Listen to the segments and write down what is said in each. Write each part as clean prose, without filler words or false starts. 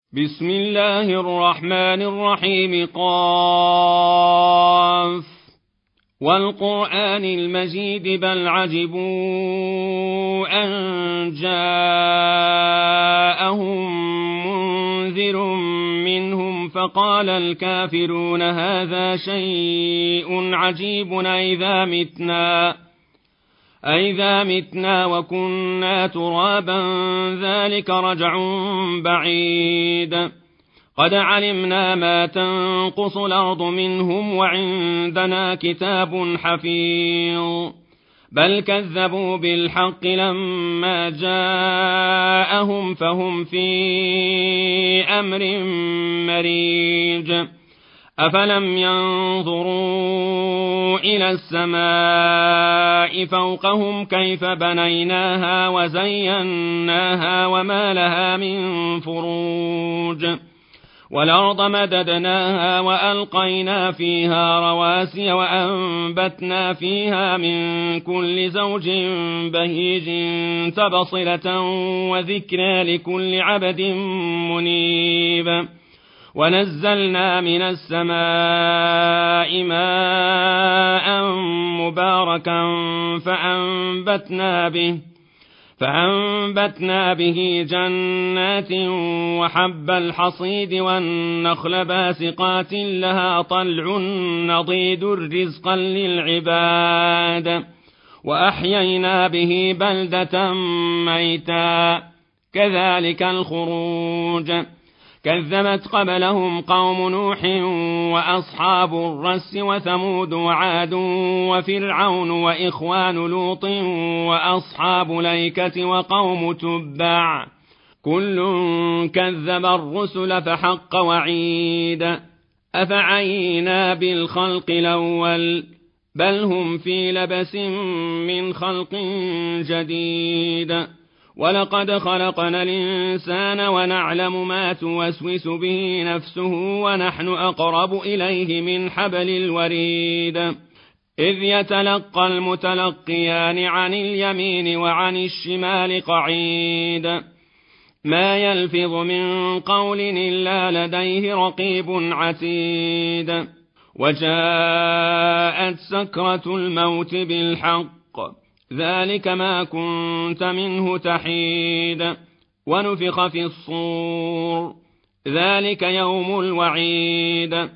بسم الله الرحمن الرحيم قاف والقرآن المجيد بل عجبوا أن جاءهم منذر منهم فقال الكافرون هذا شيء عجيب أئذا متنا وكنا ترابا ذلك رجع بعيد قد علمنا ما تنقص الأرض منهم وعندنا كتاب حفيظ بل كذبوا بالحق لما جاءهم فهم في أمر مريج أفلم ينظروا إلى السماء فوقهم كيف بنيناها وزيناها وما لها من فروج والأرض مددناها وألقينا فيها رواسي وأنبتنا فيها من كل زوج بهيج تبصرة وذكرى لكل عبد منيب ونزلنا من السماء ماء مباركا فأنبتنا به جنات وحب الحصيد والنخل باسقات لها طلع نضيد رزقا للعباد وأحيينا به بلدة ميتا كذلك الخروج كذبت قبلهم قوم نوح وأصحاب الرس وثمود وعاد وفرعون وإخوان لوط وأصحاب ليكة وقوم تبع كل كذب الرسل فحق وعيد أفعينا بالخلق الأول بل هم في لبس من خلق جديد ولقد خلقنا الإنسان ونعلم ما توسوس به نفسه ونحن أقرب إليه من حبل الوريد إذ يتلقى المتلقيان عن اليمين وعن الشمال قعيد ما يلفظ من قول إلا لديه رقيب عتيد وجاءت سكرة الموت بالحق ذلك ما كنت منه تحيد ونفخ في الصور ذلك يوم الوعيد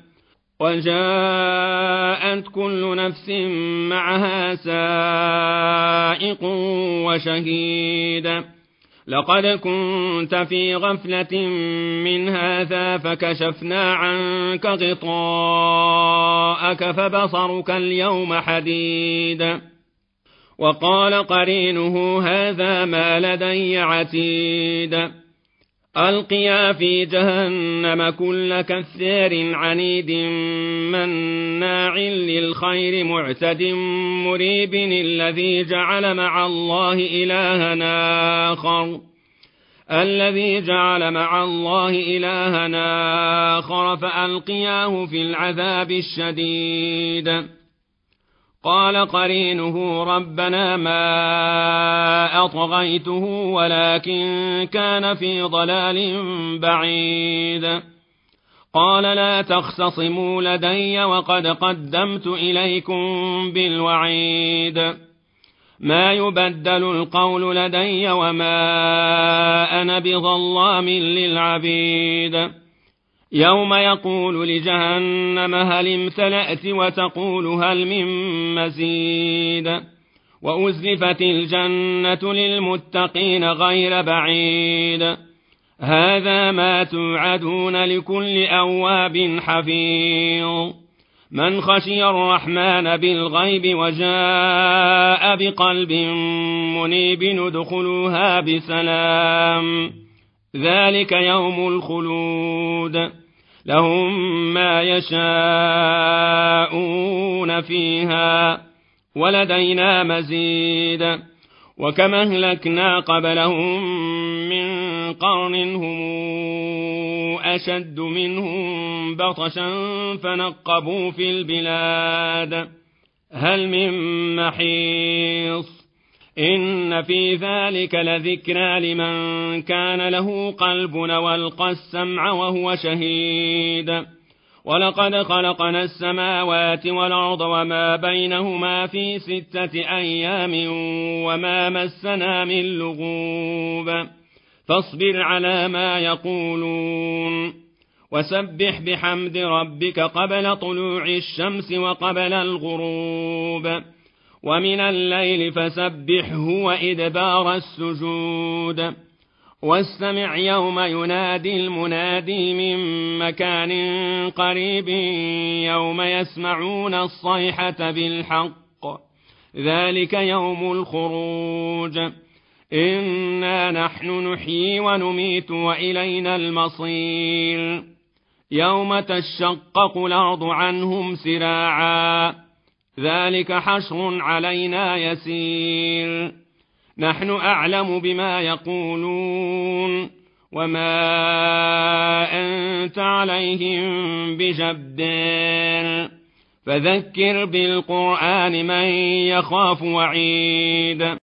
وجاءت كل نفس معها سائق وشهيد لقد كنت في غفلة من هذا فكشفنا عنك غطاءك فبصرك اليوم حديد وقال قرينه هذا ما لدي عتيد ألقيا في جهنم كل كثير عنيد مناع للخير معتد مريب الذي جعل مع الله إلهنا آخر فألقياه في العذاب الشديد قال قرينه ربنا ما أطغيته ولكن كان في ضلال بعيد قال لا تختصموا لدي وقد قدمت إليكم بالوعيد ما يبدل القول لدي وما أنا بظلام للعبيد يوم يقول لجهنم هل امتلأت وتقول هل من مزيد وأزلفت الجنة للمتقين غير بعيد هذا ما توعدون لكل أواب حفيظ من خشي الرحمن بالغيب وجاء بقلب منيب ادخلوها بسلام ذلك يوم الخلود لهم ما يشاءون فيها ولدينا مزيد وكما أهلكنا قبلهم من قرن هم أشد منهم بطشا فنقبوا في البلاد هل من محيص إن في ذلك لذكرى لمن كان له قلب والقى السمع وهو شهيد ولقد خلقنا السماوات والأرض وما بينهما في 6 أيام وما مسنا من لغوب فاصبر على ما يقولون وسبح بحمد ربك قبل طلوع الشمس وقبل الغروب ومن الليل فسبحه وإدبار السجود واستمع يوم ينادي المنادي من مكان قريب يوم يسمعون الصيحة بالحق ذلك يوم الخروج إنا نحن نحيي ونميت وإلينا المصير يوم تشقق الأرض عنهم سراعا ذلك حشر علينا يسير نحن أعلم بما يقولون وما أنت عليهم بجبار فذكر بالقرآن من يخاف وعيد